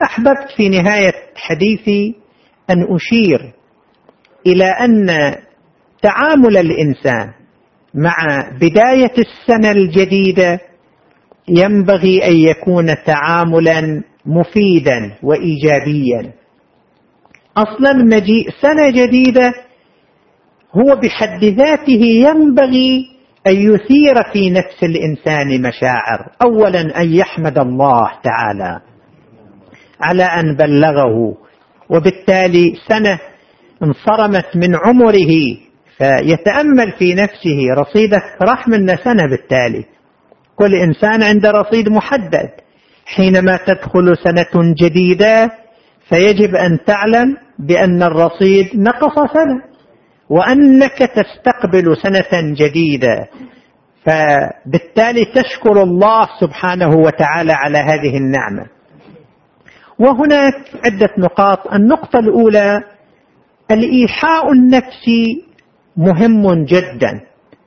أحببت في نهاية حديثي أن أشير إلى أن تعامل الإنسان مع بداية السنة الجديدة ينبغي أن يكون تعاملا مفيدا وإيجابيا. أصلا مجيء سنة جديدة هو بحد ذاته ينبغي أن يثير في نفس الإنسان مشاعر. أولا أن يحمد الله تعالى على أن بلغه، وبالتالي سنة انصرمت من عمره، فيتأمل في نفسه رصيدك راح من سنة. بالتالي كل إنسان عنده رصيد محدد. حينما تدخل سنة جديدة فيجب أن تعلم بأن الرصيد نقص سنة، وأنك تستقبل سنة جديدة، فبالتالي تشكر الله سبحانه وتعالى على هذه النعمة. وهناك عدة نقاط. النقطة الأولى الإيحاء النفسي مهم جدا.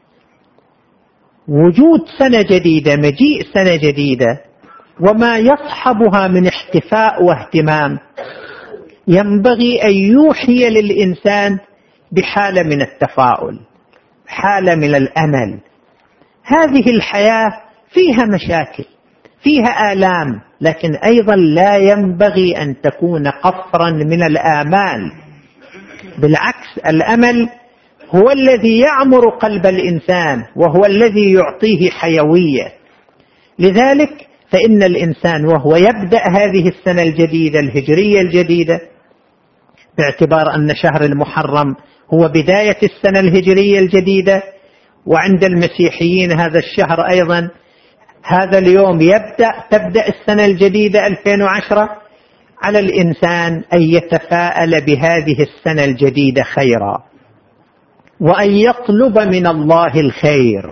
وجود سنة جديدة، مجيء سنة جديدة وما يصحبها من احتفاء واهتمام ينبغي أن يوحي للإنسان بحالة من التفاؤل، حالة من الأمل. هذه الحياة فيها مشاكل، فيها آلام، لكن أيضا لا ينبغي أن تكون قفرا من الآمال. بالعكس، الأمل هو الذي يعمر قلب الإنسان وهو الذي يعطيه حيوية. لذلك فإن الإنسان وهو يبدأ هذه السنة الجديدة الهجرية الجديدة، باعتبار أن شهر المحرم هو بداية السنة الهجرية الجديدة، وعند المسيحيين هذا الشهر أيضا هذا اليوم تبدأ السنة الجديدة 2010. على الإنسان أن يتفاءل بهذه السنة الجديدة خيرا، وأن يطلب من الله الخير،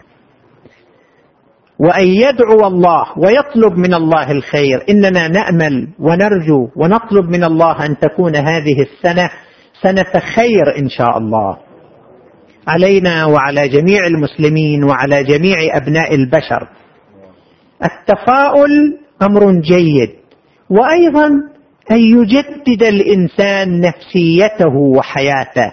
وأن يدعو الله ويطلب من الله الخير. إننا نأمل ونرجو ونطلب من الله أن تكون هذه السنة سنة خير إن شاء الله علينا وعلى جميع المسلمين وعلى جميع أبناء البشر. التفاؤل أمر جيد، وأيضا أن يجدد الإنسان نفسيته وحياته.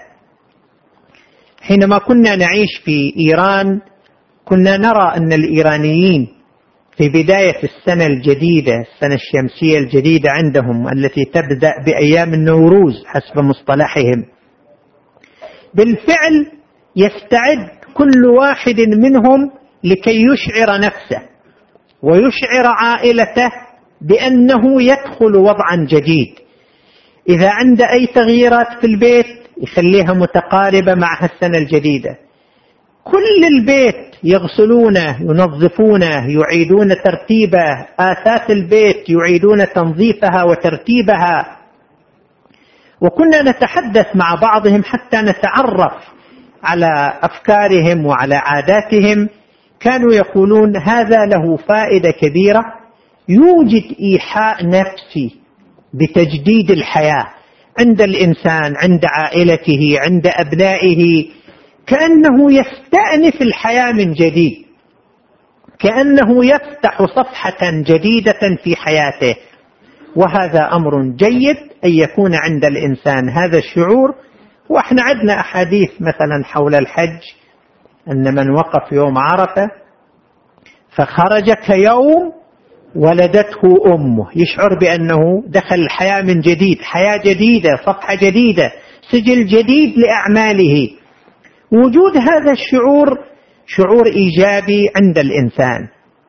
حينما كنا نعيش في إيران كنا نرى أن الإيرانيين في بداية السنة الجديدة، السنة الشمسية الجديدة عندهم التي تبدأ بأيام النوروز حسب مصطلحهم، بالفعل يستعد كل واحد منهم لكي يشعر نفسه ويشعر عائلته بأنه يدخل وضعا جديد. إذا عنده أي تغييرات في البيت يخليها متقاربة مع السنة الجديدة. كل البيت يغسلونه، ينظفونه، يعيدون ترتيبه، آثاث البيت يعيدون تنظيفها وترتيبها. وكنا نتحدث مع بعضهم حتى نتعرف على أفكارهم وعلى عاداتهم. كانوا يقولون هذا له فائدة كبيرة، يوجد إيحاء نفسي بتجديد الحياة عند الإنسان، عند عائلته، عند أبنائه، كأنه يستأنف الحياة من جديد، كأنه يفتح صفحة جديدة في حياته. وهذا أمر جيد أن يكون عند الإنسان هذا الشعور. وإحنا عندنا أحاديث مثلا حول الحج أن من وقف يوم عرفة فخرج كيوم ولدته أمه، يشعر بأنه دخل الحياة من جديد، حياة جديدة، صفحة جديدة، سجل جديد لأعماله. وجود هذا الشعور شعور إيجابي عند الإنسان.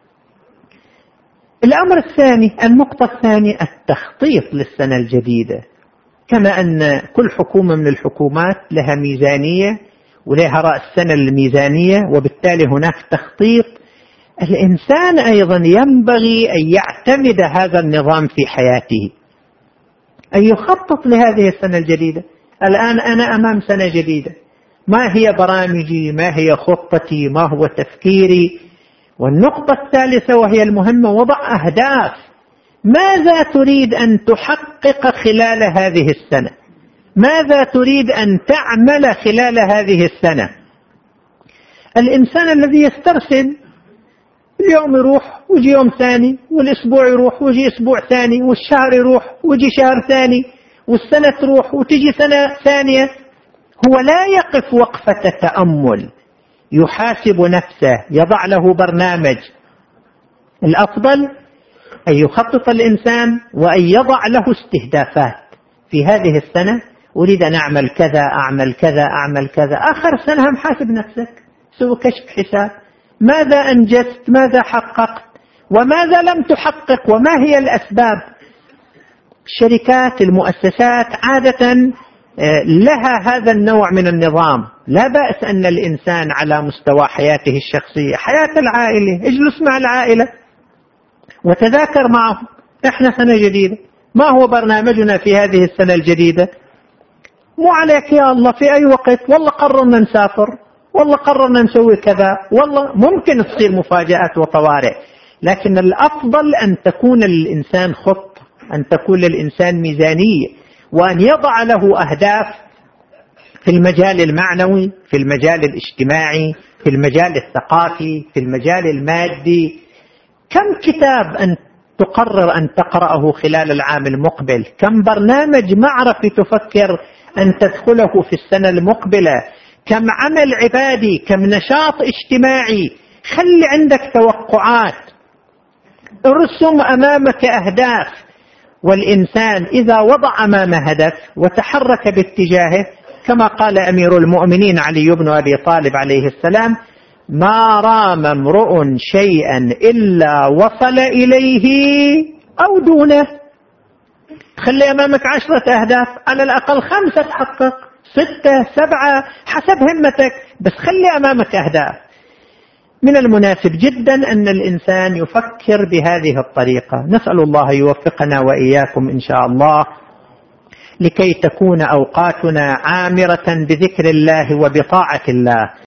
الأمر الثاني، النقطة الثانية، التخطيط للسنة الجديدة. كما أن كل حكومة من الحكومات لها ميزانية ولها رأس سنة الميزانية، وبالتالي هناك تخطيط. الإنسان أيضا ينبغي أن يعتمد هذا النظام في حياته، أن يخطط لهذه السنة الجديدة. الآن أنا أمام سنة جديدة، ما هي برامجي، ما هي خطتي، ما هو تفكيري؟ والنقطة الثالثة وهي المهمة، وضع أهداف. ماذا تريد أن تحقق خلال هذه السنة؟ ماذا تريد أن تعمل خلال هذه السنة؟ الإنسان الذي يسترسل اليوم يروح ويجي يوم ثاني، والأسبوع يروح ويجي أسبوع ثاني، والشهر يروح ويجي شهر ثاني، والسنة تروح وتجي سنة ثانية. هو لا يقف وقفة تأمل، يحاسب نفسه، يضع له برنامج. الأفضل أن يخطط الإنسان وأن يضع له استهدافات. في هذه السنة أريد أن أعمل كذا، أعمل كذا، أعمل كذا. آخر السنة محاسب نفسك، سوى كشف حساب، ماذا أنجزت، ماذا حققت، وماذا لم تحقق، وما هي الأسباب. الشركات، المؤسسات عادة لها هذا النوع من النظام. لا بأس أن الإنسان على مستوى حياته الشخصية، حياة العائلة، اجلس مع العائلة وتذاكر معهم، احنا سنة جديدة، ما هو برنامجنا في هذه السنة الجديدة؟ مو عليك يا الله في أي وقت، والله قررنا نسافر، والله قررنا نسوي كذا، والله ممكن تصير مفاجآت وطوارئ. لكن الأفضل أن تكون للإنسان خطة، أن تكون للإنسان ميزانية، وأن يضع له أهداف في المجال المعنوي، في المجال الاجتماعي، في المجال الثقافي، في المجال المادي. كم كتاب أن تقرر أن تقرأه خلال العام المقبل؟ كم برنامج معرفي تفكر أن تدخله في السنة المقبلة؟ كم عمل عبادي، كم نشاط اجتماعي؟ خلي عندك توقعات، ارسم أمامك أهداف. والإنسان إذا وضع أمامه هدف وتحرك باتجاهه، كما قال أمير المؤمنين علي بن أبي طالب عليه السلام: ما رام امرؤ شيئا إلا وصل إليه أو دونه. خلي أمامك 10 أهداف، على الأقل 5 تحقق، 6 7 حسب همتك، بس خلي أمامك أهداف. من المناسب جدا أن الإنسان يفكر بهذه الطريقة. نسأل الله يوفقنا وإياكم إن شاء الله، لكي تكون أوقاتنا عامرة بذكر الله وبطاعة الله.